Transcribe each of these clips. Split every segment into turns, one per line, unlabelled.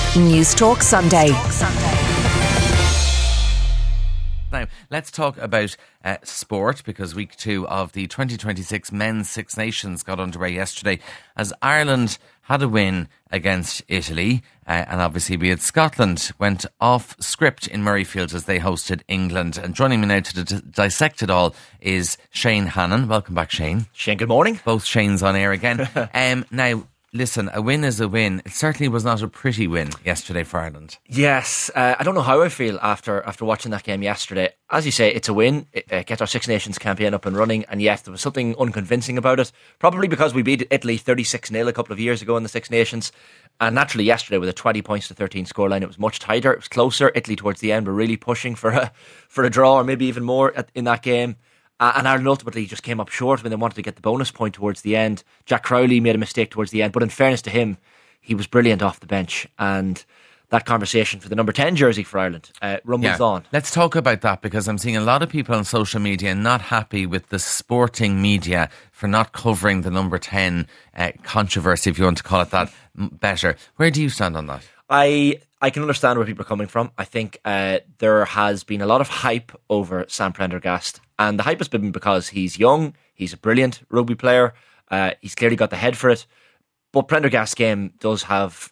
News Talk Sunday.
Now, let's talk about sport, because week 2 of the 2026 Men's Six Nations got underway yesterday as Ireland had a win against Italy, and obviously we had Scotland went off script in Murrayfield as they hosted England. And joining me now to dissect it all is Shane Hannon. Welcome back, Shane.
Shane, good morning.
Both Shanes on air again. Now, listen, a win is a win. It certainly was not a pretty win yesterday for Ireland.
Yes, I don't know how I feel after watching that game yesterday. As you say, it's a win. It gets our Six Nations campaign up and running, and yet there was something unconvincing about it. Probably because we beat Italy 36-0 a couple of years ago in the Six Nations. And naturally yesterday with a 20 points to 13 scoreline, it was much tighter. It was closer. Italy towards the end were really pushing for a draw, or maybe even more in that game. And Ireland ultimately just came up short when they wanted to get the bonus point towards the end. Jack Crowley made a mistake towards the end, but in fairness to him, he was brilliant off the bench. And that conversation for the number 10 jersey for Ireland rumbles on.
Let's talk about that, because I'm seeing a lot of people on social media not happy with the sporting media for not covering the number 10 controversy, if you want to call it that, better. Where do you stand on that?
I can understand where people are coming from. I think there has been a lot of hype over Sam Prendergast, and the hype has been because he's young, he's a brilliant rugby player, he's clearly got the head for it, but Prendergast's game does have,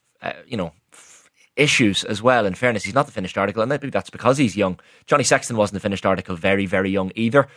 issues as well. In fairness, he's not the finished article, and maybe that's because he's young. Johnny Sexton wasn't the finished article, very, very young either.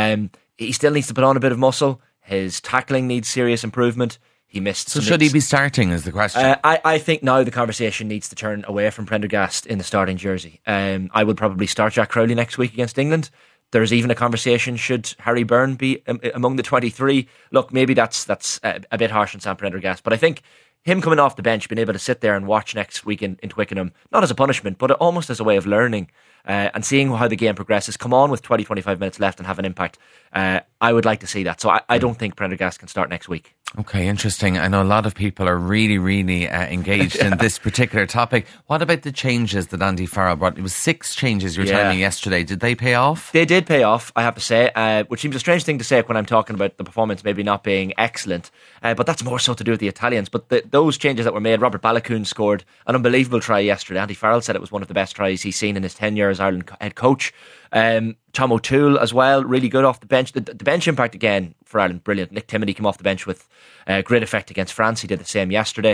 He still needs to put on a bit of muscle. His tackling needs serious improvement. He missed.
So should he be starting, is the question?
I think now the conversation needs to turn away from Prendergast in the starting jersey. I would probably start Jack Crowley next week against England. There's even a conversation, should Harry Byrne be among the 23? Look, maybe that's a bit harsh on Sam Prendergast, but I think him coming off the bench, being able to sit there and watch next week in Twickenham, not as a punishment, but almost as a way of learning and seeing how the game progresses, come on with 20-25 minutes left and have an impact. I would like to see that. So I don't think Prendergast can start next week.
Okay, interesting. I know a lot of people are really, really engaged in this particular topic. What about the changes that Andy Farrell brought? It was 6 changes you were telling me yesterday. Did they pay off?
They did pay off, I have to say, which seems a strange thing to say when I'm talking about the performance maybe not being excellent. But that's more so to do with the Italians. But those changes that were made, Robert Balakoon scored an unbelievable try yesterday. Andy Farrell said it was one of the best tries he's seen in his tenure as Ireland head coach. Tom O'Toole as well, really good off the bench. The bench impact again for Ireland, brilliant. Nick Timoney came off the bench with great effect against France. He did the same yesterday.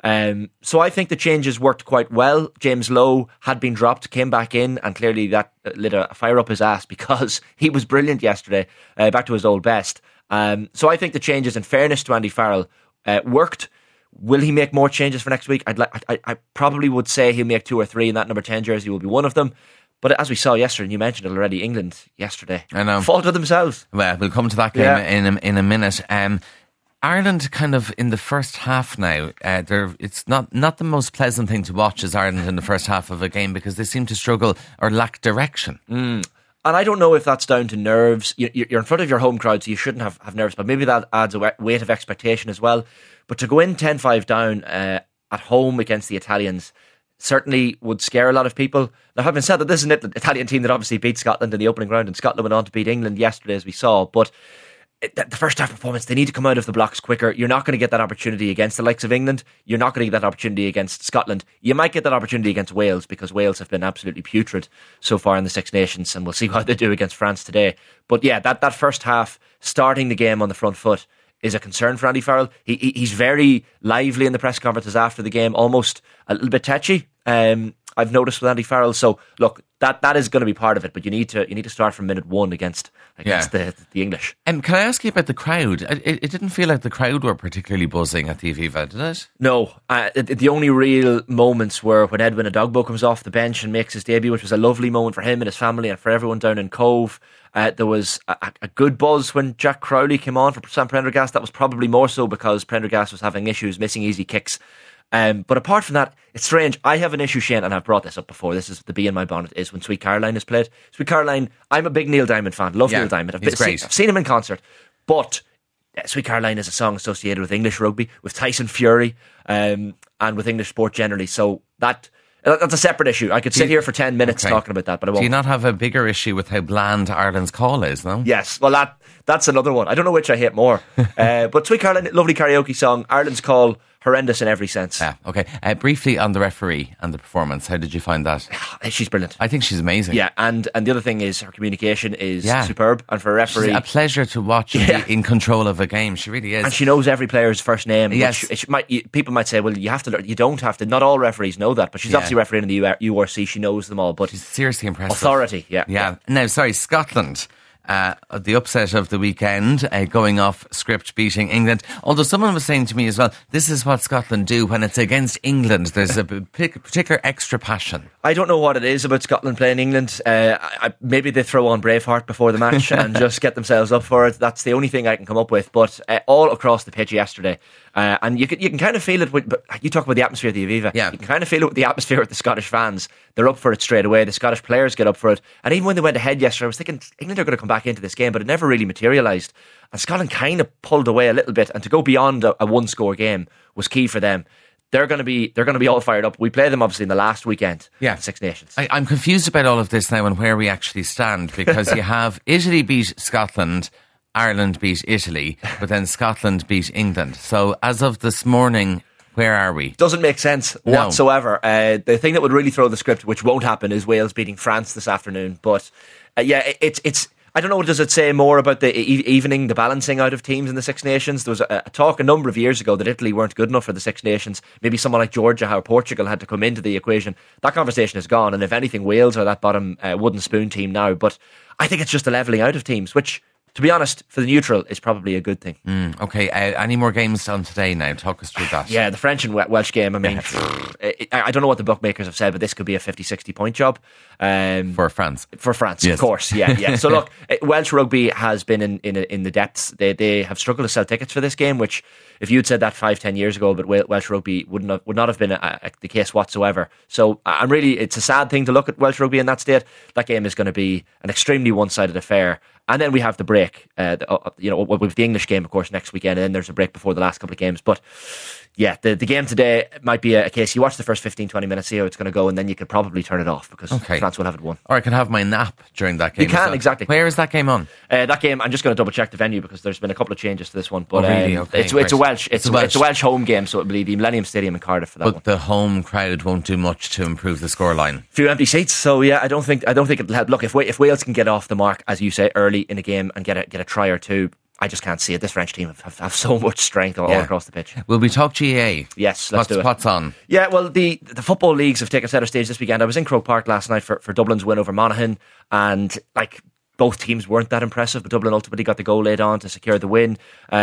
So I think the changes worked quite well. James Lowe had been dropped, came back in, and clearly that lit a fire up his ass because he was brilliant yesterday, back to his old best. So I think the changes, in fairness to Andy Farrell, worked. Will he make more changes for next week? I probably would say he'll make 2 or 3, and that number 10 jersey will be one of them. But as we saw yesterday, and you mentioned it already, England yesterday,
I know,
faulted themselves.
Well, we'll come to that game in a minute. Ireland kind of in the first half now, it's not the most pleasant thing to watch as Ireland in the first half of a game, because they seem to struggle or lack direction.
And I don't know if that's down to nerves. You're in front of your home crowd, so you shouldn't have nerves, but maybe that adds a weight of expectation as well. But to go in 10-5 down at home against the Italians certainly would scare a lot of people. Now, having said that, this is an Italian team that obviously beat Scotland in the opening round, and Scotland went on to beat England yesterday, as we saw. But the first half performance, they need to come out of the blocks quicker. You're not going to get that opportunity against the likes of England. You're not going to get that opportunity against Scotland. You might get that opportunity against Wales, because Wales have been absolutely putrid so far in the Six Nations, and we'll see how they do against France today. But yeah, that first half, starting the game on the front foot, is a concern for Andy Farrell. He's very lively in the press conferences after the game, almost a little bit tetchy. I've noticed with Andy Farrell. So look, that is going to be part of it, but you need to start from minute 1 against the English.
And can I ask you about the crowd? It didn't feel like the crowd were particularly buzzing at the Aviva, did it?
No. The only real moments were when Edwin Adogbo comes off the bench and makes his debut, which was a lovely moment for him and his family and for everyone down in Cove. There was a good buzz when Jack Crowley came on for Sam Prendergast. That was probably more so because Prendergast was having issues missing easy kicks. But apart from that, it's strange. I have an issue, Shane, and I've brought this up before. This is the bee in my bonnet, is when Sweet Caroline is played. Sweet Caroline, I'm a big Neil Diamond fan. Love Neil Diamond. I've seen him in concert. But Sweet Caroline is a song associated with English rugby, with Tyson Fury, and with English sport generally. So that's a separate issue. I could sit here for 10 minutes talking about that, but I won't.
Do you not have a bigger issue with how bland Ireland's call is, no?
Yes, well that's another one. I don't know which I hate more. But Sweet Caroline, lovely karaoke song. Ireland's call, horrendous in every sense.
Yeah, okay. Briefly on the referee and the performance, how did you find that?
She's brilliant.
I think she's amazing.
Yeah, and the other thing is her communication is
Yeah.
superb, and for a referee,
She's a pleasure to watch and
Yeah.
be in control of a game. She really is.
and she knows every player's first name.
Yes.
Which people might say, well, you have to learn. You don't have to. Not all referees know that, but she's
Yeah.
obviously refereeing in the URC. She knows them all, but
She's seriously impressive.
authority, yeah.
Yeah. Now, sorry, Scotland. The upset of the weekend, going off script, beating England. Although someone was saying to me as well, this is what Scotland do when it's against England. There's a particular extra passion.
I don't know what it is about Scotland playing England. Maybe they throw on Braveheart before the match and just get themselves up for it. That's the only thing I can come up with. But all across the pitch yesterday, and you can kind of feel it. But you talk about the atmosphere of the Aviva.
Yeah.
You can kind of feel it with the atmosphere with the Scottish fans. They're up for it straight away. The Scottish players get up for it. And even when they went ahead yesterday, I was thinking England are going to come back into this game, but it never really materialised. And Scotland kind of pulled away a little bit. And to go beyond a one-score game was key for them. They're going to be all fired up. We play them obviously in the last weekend.
Yeah.
Six Nations.
I'm confused about all of this now and where we actually stand, because you have Italy beat Scotland, Ireland beat Italy, but then Scotland beat England. So as of this morning, where are we?
Doesn't make sense
No.
whatsoever. The thing that would really throw the script, which won't happen, is Wales beating France this afternoon. But it's I don't know, does it say more about the evening, the balancing out of teams in the Six Nations? There was a talk a number of years ago that Italy weren't good enough for the Six Nations. Maybe someone like Georgia or Portugal had to come into the equation. That conversation is gone, and if anything, Wales are that bottom wooden spoon team now. But I think it's just a levelling out of teams, which, to be honest, for the neutral, is probably a good thing.
Okay, any more games on today now? Talk us through that.
Yeah, the French and Welsh game, I mean, I don't know what the bookmakers have said, but this could be a 50-60 point job.
For France.
For France,
Yes.
of course, yeah. So look, Welsh rugby has been in the depths. They have struggled to sell tickets for this game, which, if you'd said that 5-10 years ago, but Welsh rugby would not have been the case whatsoever. So it's a sad thing to look at Welsh rugby in that state. That game is going to be an extremely one-sided affair. And then we have the break, with the English game, of course, next weekend, and then there's a break before the last couple of games. But yeah, the game today might be a case. You watch the first 15-20 minutes, see how it's going to go, and then you could probably turn it off, because France will have it won.
Or I can have my nap during that game.
You can, exactly.
Where is that game on?
That game, I'm just going to double check the venue, because there's been a couple of changes to this one. But
really? Okay,
it's a Welsh
It's a
Welsh home game, so it'll be the Millennium Stadium in Cardiff for that one.
But the home crowd won't do much to improve the scoreline.
Few empty seats, so yeah, I don't think it'll help. Look, if Wales can get off the mark, as you say, early in a game and get a try or two, I just can't see it. This French team have so much strength all across the pitch.
Will we talk GAA?
Yes, let's do it.
What's on?
Yeah, well, the football leagues have taken centre stage this weekend. I was in Croke Park last night for Dublin's win over Monaghan, and both teams weren't that impressive, but Dublin ultimately got the goal laid on to secure the win.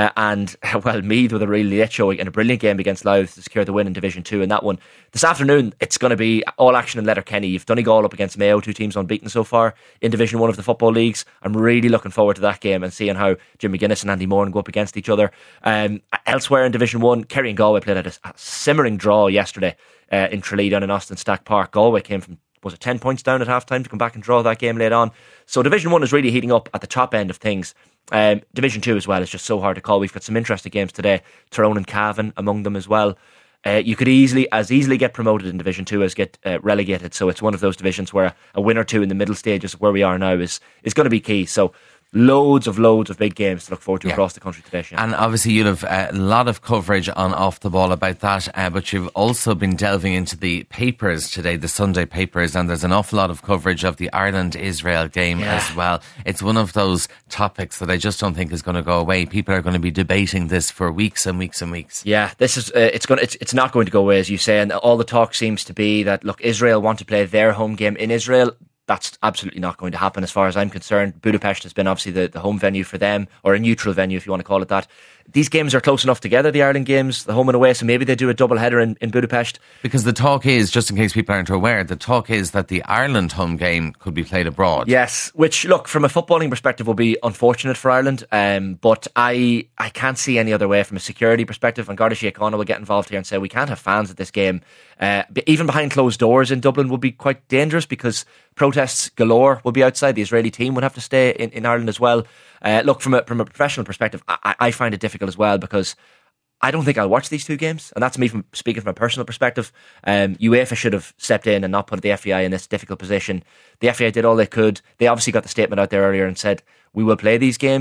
Meath with a really late showing and a brilliant game against Louth to secure the win in Division 2 in that one. This afternoon, it's going to be all action in Letterkenny. You've Donegal up against Mayo, two teams unbeaten so far in Division 1 of the football leagues. I'm really looking forward to that game and seeing how Jim McGuinness and Andy Moran go up against each other. Elsewhere in Division 1, Kerry and Galway played a simmering draw yesterday in Tralee down in Austin Stack Park. Galway came from 10 points down at half time to come back and draw that game late on. So Division 1 is really heating up at the top end of things. Division 2 as well is just so hard to call. We've got some interesting games today. Tyrone and Cavan among them as well. You could easily get promoted in Division 2 as get relegated. So it's one of those divisions where a win or two in the middle stages where we are now is going to be key. So loads of big games to look forward to across the country today, Shane.
And obviously you'll have a lot of coverage on Off the Ball about that, but you've also been delving into the papers today, the Sunday papers, and there's an awful lot of coverage of the Ireland-Israel game as well. It's one of those topics that I just don't think is going to go away. People are going to be debating this for weeks and weeks and weeks.
Yeah, this is it's not going to go away, as you say, and all the talk seems to be that, look, Israel want to play their home game in Israel. That's absolutely not going to happen as far as I'm concerned. Budapest has been obviously the home venue for them, or a neutral venue if you want to call it that. These games are close enough together, the Ireland games, the home and away, so maybe they do a double header in Budapest.
Because the talk is, just in case people aren't aware, the talk is that the Ireland home game could be played abroad.
Yes, which, look, from a footballing perspective will be unfortunate for Ireland, but I can't see any other way from a security perspective, and Garda Síochána will get involved here and say we can't have fans at this game. Even behind closed doors in Dublin would be quite dangerous, because protests galore will be outside. The Israeli team would have to stay in Ireland as well. Look, from a professional perspective, I find it difficult as well, because I don't think I'll watch these two games, and that's me speaking from a personal perspective. UEFA should have stepped in and not put the FAI in this difficult position. The FAI did all they could. They obviously got the statement out there earlier and said we will play these games,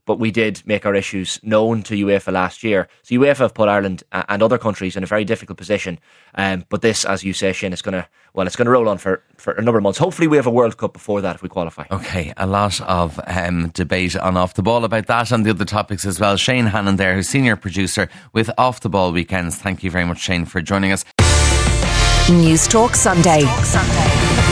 but we did make our issues known to UEFA last year. So UEFA have put Ireland and other countries in a very difficult position. But this, as you say, Shane, it's going to roll on for a number of months. Hopefully we have a World Cup before that if we qualify.
Okay, a lot of debate on Off the Ball about that and the other topics as well. Shane Hannon there, who's senior producer with Off the Ball Weekends. Thank you very much, Shane, for joining us.
News Talk Sunday.